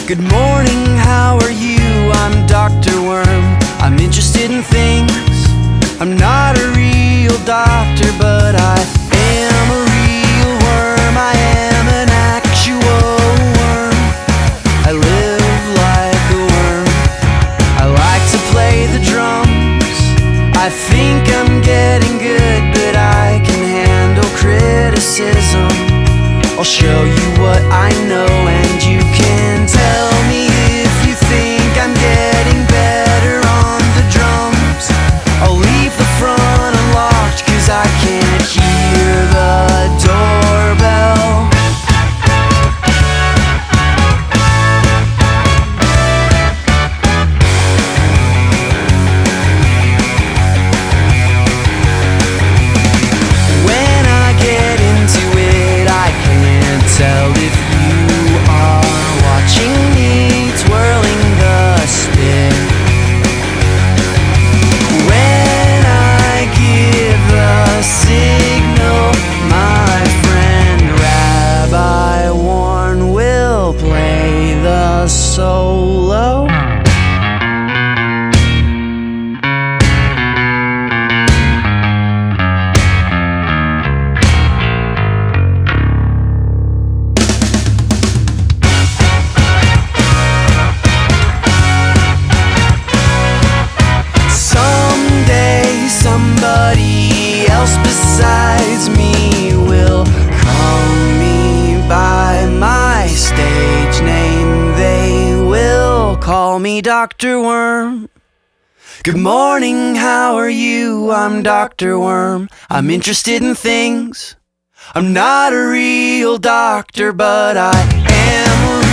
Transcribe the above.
Good morning, how are you? I'm Dr. Worm. I'm interested in things. I'm not a real doctor, but I am a real worm. I am an actual worm. I live like a worm. I like to play the drums. I think I'm getting good, but I can handle criticism. I'll show you what I know, and you can tell me if you think I'm getting better on the drums. I'll leave the front unlocked, 'cause I can't hear the doorbell. When I get into it, I can't tell if you are watching me twirling the stick. When I give the signal, my friend Rabbi Warren will play the solo. Someday somebody else besides me will call me by my stage name. They will call me Dr. Worm. Good morning, how are you? I'm Dr. Worm. I'm interested in things. I'm not a real doctor, but I am a